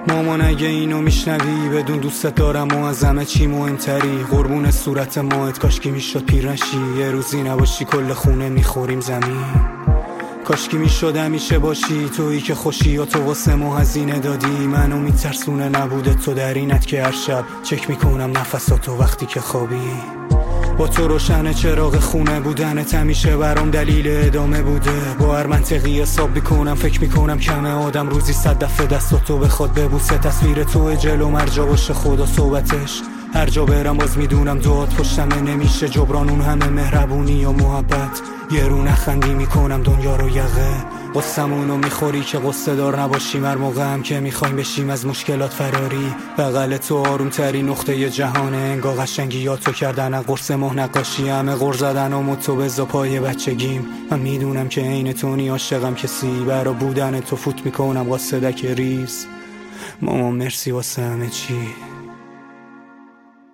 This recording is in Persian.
مامان اگه اینو میشنوی بدون دوست دارم و از همه چی مهمتری. قربون صورت ماهت کاشکی میشد پیر نشی، یه روزی نباشی کل خونه میخوریم زمین. کاشکی میشد همیشه باشی تویی که خوشی یا تو واسه ما هزینه دادی. منو میترسونه نبوده تو در اینت که هر شب چک میکنم نفساتو وقتی که خوابی. با تو روشن چراغ خونه بودنت همیشه برام دلیل ادامه بوده. با هر منطقی حساب میکنم فکر میکنم کمه آدم روزی 100 دفعه دستاتو بخواد ببوسه. تصویر تو جلو مرجا باشه خدا صحبتش، هر جا برم باز میدونم دعات پشتمه نمیشه جبران اون همه مهربونی و محبت. یه رو نخندی میکنم دنیا رو یقه. قصمونو میخوری که قصه دار نباشیم، هر موقع هم که میخوایم بشیم از مشکلات فراری. بغل تو آروم ترین نقطه جهانه، انگار قشنگی یا تو کردن قرص ماه نقاشی. همه غر زدن و متو بزا پای بچگیم. من میدونم که عین تو نی عاشقم کسی، برا بودن تو فوت میکنم قاصدک ریز. مامان مرسی واسه همه چی.